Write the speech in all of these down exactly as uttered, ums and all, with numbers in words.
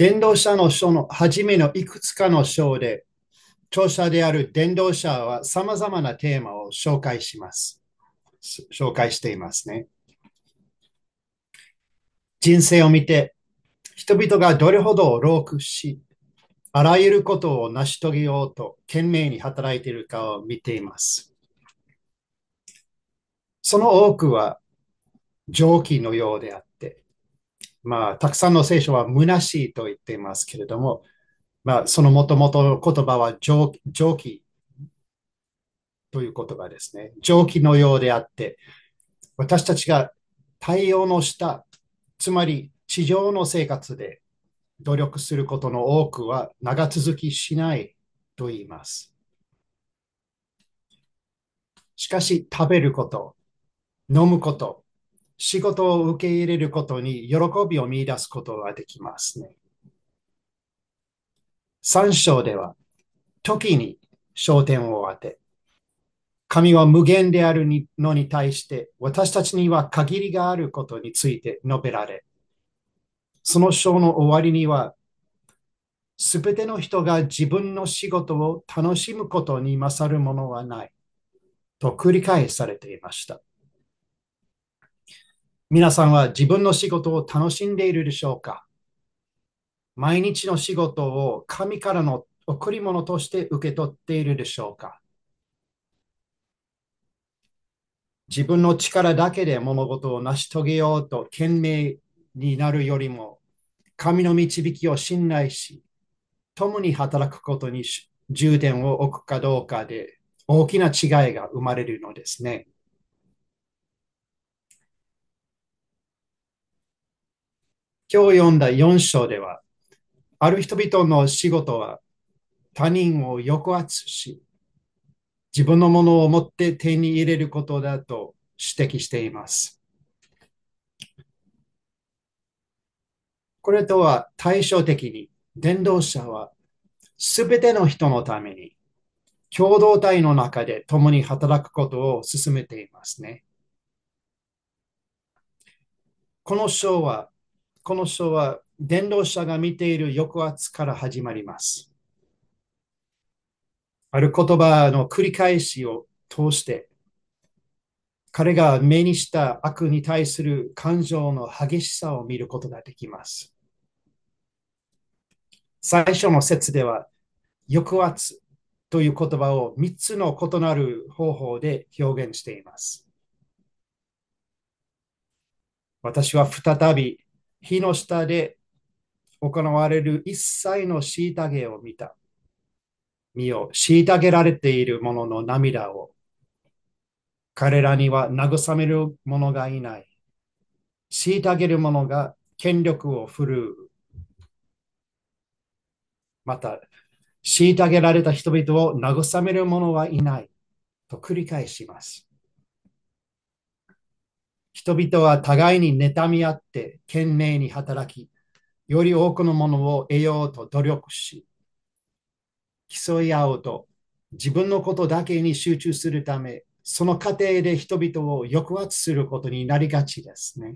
電動車の書の初めのいくつかの章で、著者である電動車は様々なテーマを紹介します。紹介していますね。人生を見て、人々がどれほど労苦し、あらゆることを成し遂げようと懸命に働いているかを見ています。その多くは蒸気のようであって、まあ、たくさんの聖書は虚しいと言っていますけれども、まあ、そのもともとの言葉は蒸蒸気という言葉ですね。蒸気のようであって、私たちが太陽の下、つまり地上の生活で努力することの多くは長続きしないと言います。しかし食べること、飲むこと、仕事を受け入れることに喜びを見出すことができますね。三章では、時に焦点を当て、神は無限であるのに対して、私たちには限りがあることについて述べられ、その章の終わりには、すべての人が自分の仕事を楽しむことに勝るものはないと繰り返されていました。皆さんは自分の仕事を楽しんでいるでしょうか？毎日の仕事を神からの贈り物として受け取っているでしょうか？自分の力だけで物事を成し遂げようと懸命になるよりも、神の導きを信頼し、共に働くことに重点を置くかどうかで大きな違いが生まれるのですね。今日読んだよん章では、ある人々の仕事は他人を抑圧し、自分のものを持って手に入れることだと指摘しています。これとは対照的に、伝道者はすべての人のために共同体の中で共に働くことを進めていますね。この章は、この章は伝道者が見ている抑圧から始まります。ある言葉の繰り返しを通して、彼が目にした悪に対する感情の激しさを見ることができます。最初の説では、抑圧という言葉をみっつの異なる方法で表現しています。私は再び火の下で行われる一切の虐げを見た。見よ、虐げられている者の涙を。彼らには慰める者がいない。虐げる者が権力を振るう。また、虐げられた人々を慰める者はいないと繰り返します。人々は互いに妬み合って懸命に働き、より多くのものを得ようと努力し、競い合うと自分のことだけに集中するため、その過程で人々を抑圧することになりがちですね。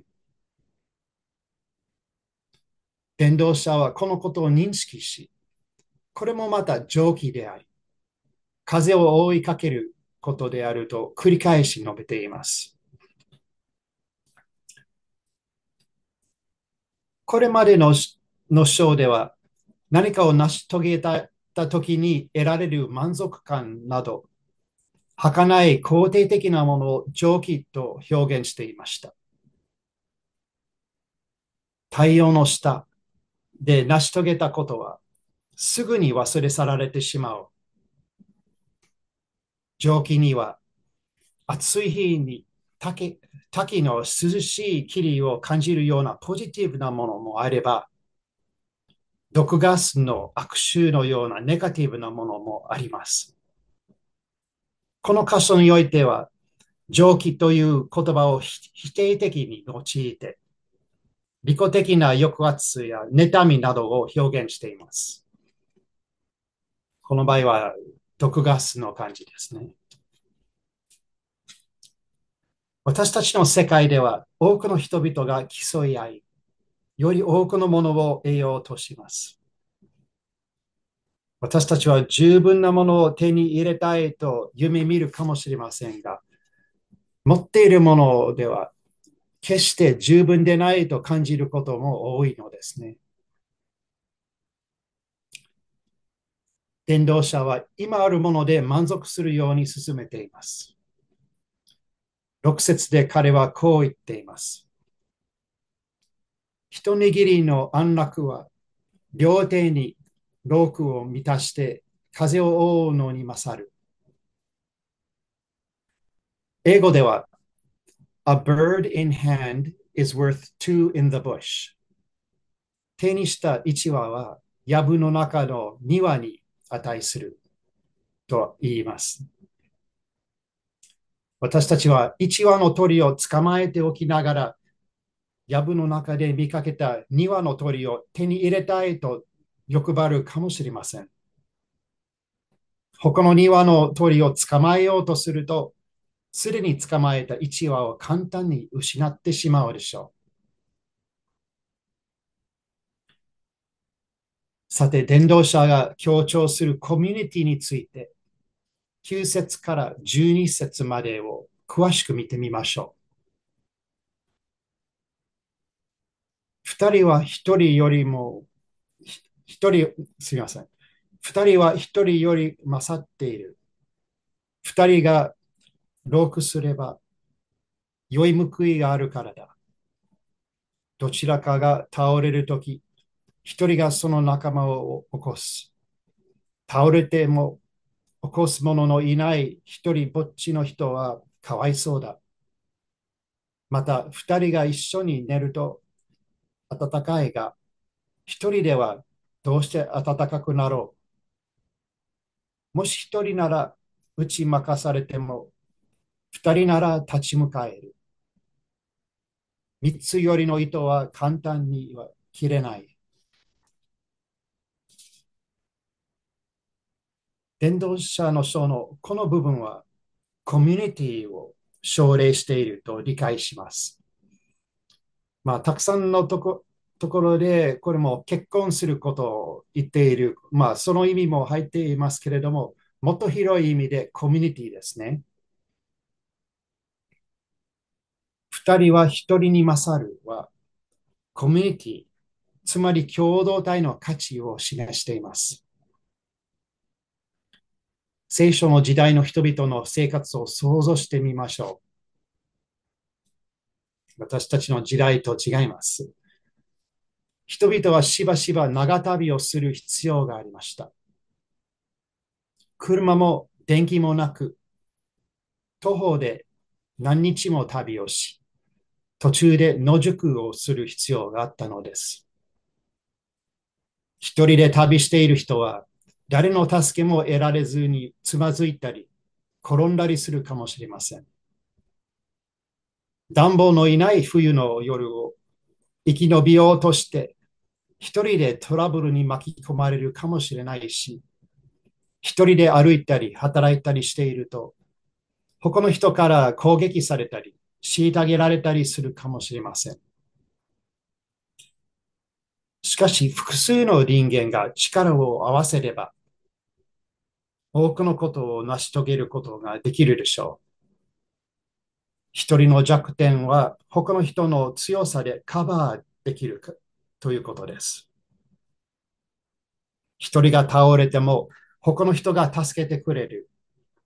伝道者はこのことを認識し、これもまた常軌であり、風を追いかけることであると繰り返し述べています。これまでのの章では、何かを成し遂げた時に得られる満足感など、儚い肯定的なものを上記と表現していました。太陽の下で成し遂げたことは、すぐに忘れ去られてしまう。上記には、暑い日に滝滝の涼しい霧を感じるようなポジティブなものもあれば、毒ガスの悪臭のようなネガティブなものもあります。この箇所においては、蒸気という言葉を否定的に用いて、利己的な抑圧や妬みなどを表現しています。この場合は毒ガスの感じですね。私たちの世界では多くの人々が競い合い、 より多くのものを得ようとします。私たちは十分なものを手に入れたいと夢見るかもしれませんが、持っているものでは決して十分でないと感じることも多いのですね。伝道者は今あるもので満足するように進めています。ろく節で彼はこう言っています。一握りの安楽は両手にロークを満たして風を覆うのに勝る。英語では A bird in hand is worth two in the bush。手にした一羽は藪の中の庭に値すると言います。私たちは一羽の鳥を捕まえておきながら、藪の中で見かけたに羽の鳥を手に入れたいと欲張るかもしれません。他のに羽の鳥を捕まえようとすると、すでに捕まえたいち羽を簡単に失ってしまうでしょう。さて、伝道者が強調するコミュニティについて、きゅう節からじゅうに節までを詳しく見てみましょう。二人は一人よりも、一人、すみません。二人は一人より勝っている。二人が老苦すれば、良い報いがあるからだ。どちらかが倒れるとき、一人がその仲間を起こす。倒れても起こす者のいない一人ぼっちの人はかわいそうだ。また、二人が一緒に寝ると暖かいが、一人ではどうして暖かくなろう。もし一人なら打ち負かされても、二人なら立ち向かえる。三つよりの糸は簡単には切れない。伝道者の書のこの部分はコミュニティを奨励していると理解します。まあ、たくさんのとこ、ところで、これも結婚することを言っている。まあ、その意味も入っていますけれども、もっと広い意味でコミュニティですね。二人は一人に勝るは、コミュニティ、つまり共同体の価値を示しています。聖書の時代の人々の生活を想像してみましょう。私たちの時代と違います。人々はしばしば長旅をする必要がありました。車も電気もなく、徒歩で何日も旅をし、途中で野宿をする必要があったのです。一人で旅している人は、誰の助けも得られずにつまずいたり、転んだりするかもしれません。暖房のいない冬の夜を生き延びようとして、一人でトラブルに巻き込まれるかもしれないし、一人で歩いたり働いたりしていると、他の人から攻撃されたり、虐げられたりするかもしれません。しかし、複数の人間が力を合わせれば、多くのことを成し遂げることができるでしょう。一人の弱点は他の人の強さでカバーできるということです。一人が倒れても他の人が助けてくれる。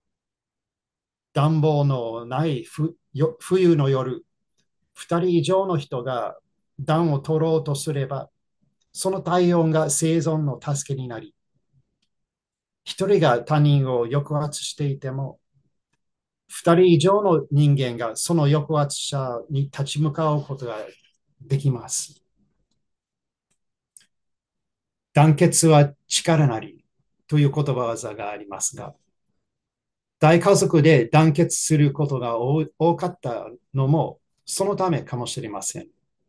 暖房のない冬の夜、二人以上の人が暖を取ろうとすれば、その体温が生存の助けになり、一人が他人を抑圧していても、二人以上の人間がその抑圧者に立ち向かうことができます。団結は力なりという言葉技がありますが、大家族で団結することが多かったのもそのためかもしれません。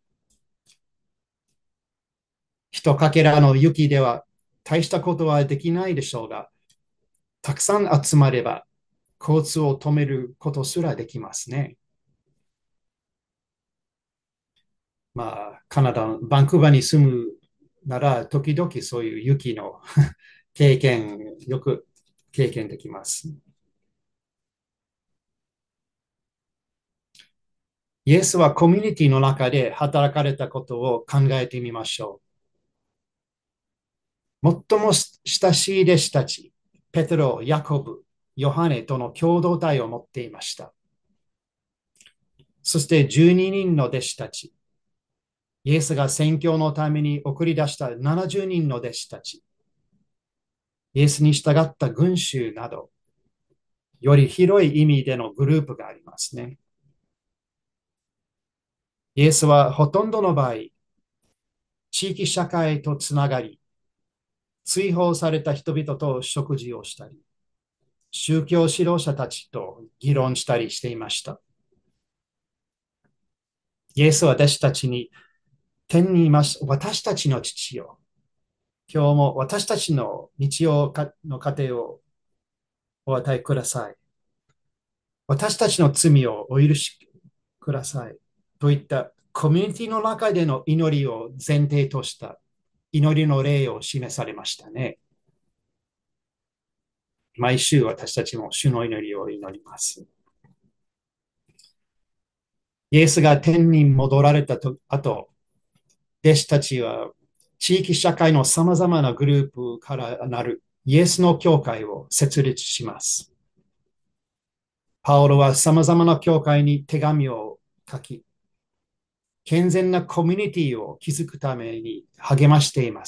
一かけらの雪では大したことはできないでしょうが、たくさん集まれば交通を止めることすらできますね。 まあ、カナダのバンクーバーに住むなら、時々そういう雪の経験、よく経験できます。イエスはコミュニティの中で働かれたことを考えてみましょう。最も親しい弟子たち、ペテロ、ヤコブ、ヨハネとの共同体を持っていました。そしてじゅうににんの弟子たち、イエスが宣教のために送り出したななじゅうにんの弟子たち、イエスに従った群衆など、より広い意味でのグループがありますね。イエスはほとんどの場合、地域社会とつながり、追放された人々と食事をしたり、宗教指導者たちと議論したりしていました。イエスは弟子たちに、天にいます私たちの父よ、今日も私たちの日曜の糧をお与えください。私たちの罪をお許しください。といったコミュニティの中での祈りを前提とした祈りの例を示されましたね。毎週私たちも主の祈りを祈ります。イエスが天に戻られた後、弟子たちは地域社会の様々なグループからなるイエスの教会を設立します。パオロは様々な教会に手紙を書き、健全なコミュニティを築くために励ましています。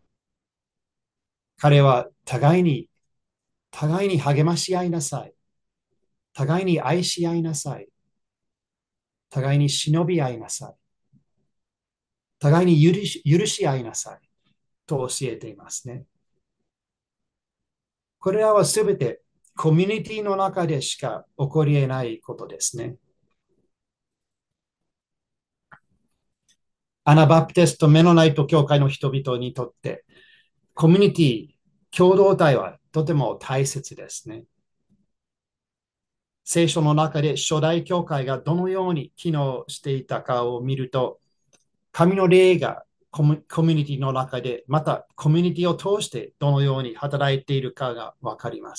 彼は互いに、互いに励まし合いなさい。互いに愛し合いなさい。互いに忍び合いなさい。互いに許し許し合いなさい。と教えていますね。これらはすべてコミュニティの中でしか起こり得ないことですね。アナバプテスト・メノナイト教会の人々にとって、コミュニティ、共同体はとても大切ですね。聖書の中で初代教会がどのように機能していたかを見ると、神の霊がコミュニティの中で、またコミュニティを通してどのように働いているかがわかります。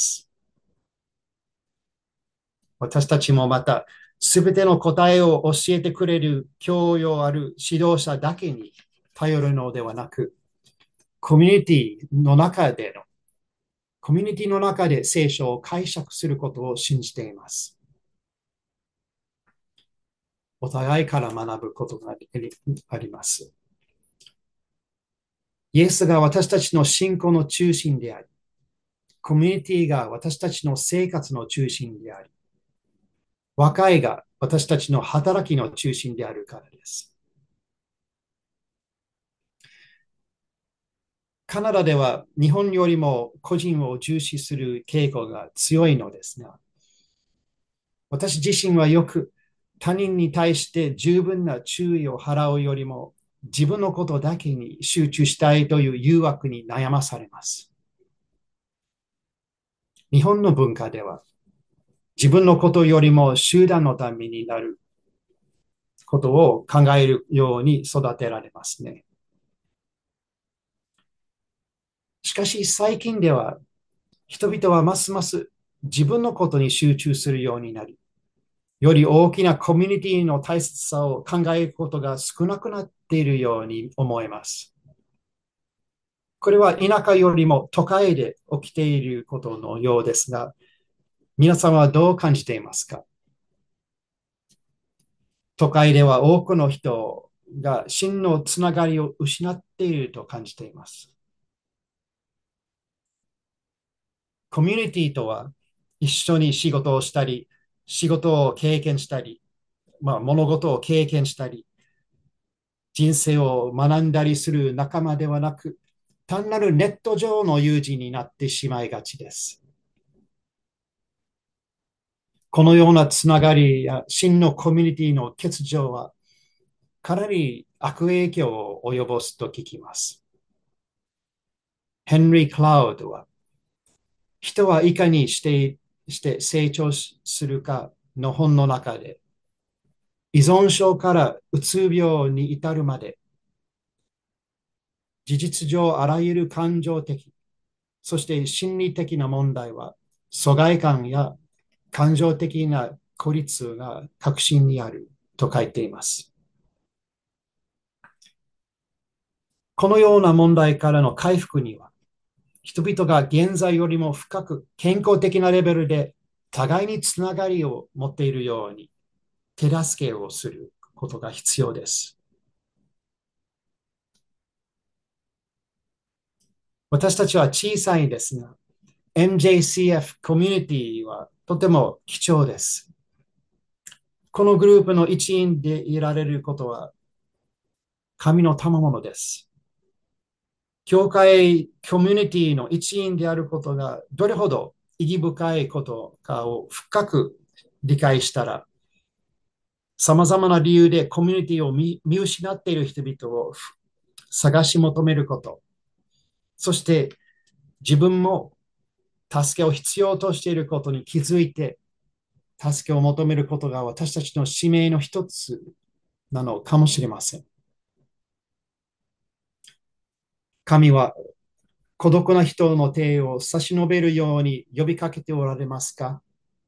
私たちもまた、すべての答えを教えてくれる教養ある指導者だけに頼るのではなく、コミュニティの中での、コミュニティの中で聖書を解釈することを信じています。お互いから学ぶことがあります。イエスが私たちの信仰の中心であり、コミュニティが私たちの生活の中心であり、和解が私たちの働きの中心であるからです。カナダでは日本よりも個人を重視する傾向が強いのですが、私自身はよく他人に対して十分な注意を払うよりも自分のことだけに集中したいという誘惑に悩まされます。日本の文化では自分のことよりも集団のためになることを考えるように育てられますね。しかし最近では人々はますます自分のことに集中するようになり、より大きなコミュニティの大切さを考えることが少なくなっているように思えます。これは田舎よりも都会で起きていることのようですが、皆さんはどう感じていますか？都会では多くの人が真のつながりを失っていると感じています。コミュニティとは一緒に仕事をしたり、仕事を経験したり、まあ、物事を経験したり、人生を学んだりする仲間ではなく、単なるネット上の友人になってしまいがちです。このようなつながりや真のコミュニティの欠如は、かなり悪影響を及ぼすと聞きます。ヘンリー・クラウドは、人はいかにしてして成長するかの本の中で、 依存症からうつ病に至るまで、事実上あらゆる感情的、そして心理的な問題は、疎外感や感情的な孤立が核心にあると書いています。このような問題からの回復には、人々が現在よりも深く健康的なレベルで互いにつながりを持っているように手助けをすることが必要です。私たちは小さいですが、エムジェーシーエフ コミュニティはとても貴重です。このグループの一員でいられることは神の賜物です。教会コミュニティの一員であることがどれほど意義深いことかを深く理解したら、様々な理由でコミュニティを見見失っている人々を探し求めること、そして自分も助けを必要としていることに気づいて、助けを求めることが私たちの使命の一つなのかもしれません。神は孤独な人の手を差し伸べるように呼びかけておられますか？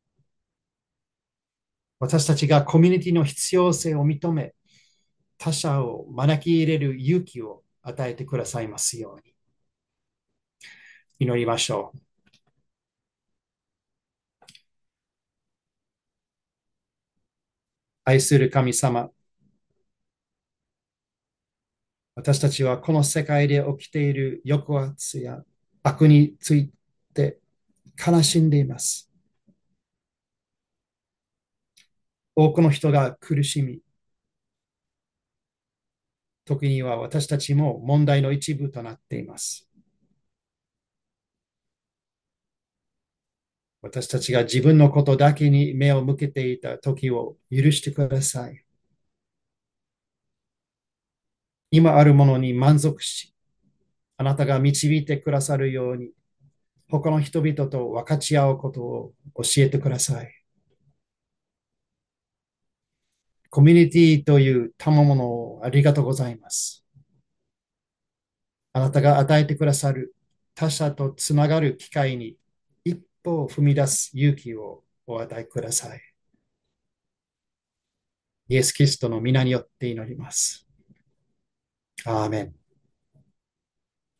私たちがコミュニティの必要性を認め、他者を招き入れる勇気を与えてくださいますように。祈りましょう。愛する神様、私たちはこの世界で起きている抑圧や悪について悲しんでいます。多くの人が苦しみ、時には私たちも問題の一部となっています。私たちが自分のことだけに目を向けていた時を許してください。今あるものに満足し、あなたが導いてくださるように、他の人々と分かち合うことを教えてください。コミュニティという賜物をありがとうございます。あなたが与えてくださる他者とつながる機会に一歩を踏み出す勇気をお与えください。イエス・キリストの皆によって祈ります。アーメン。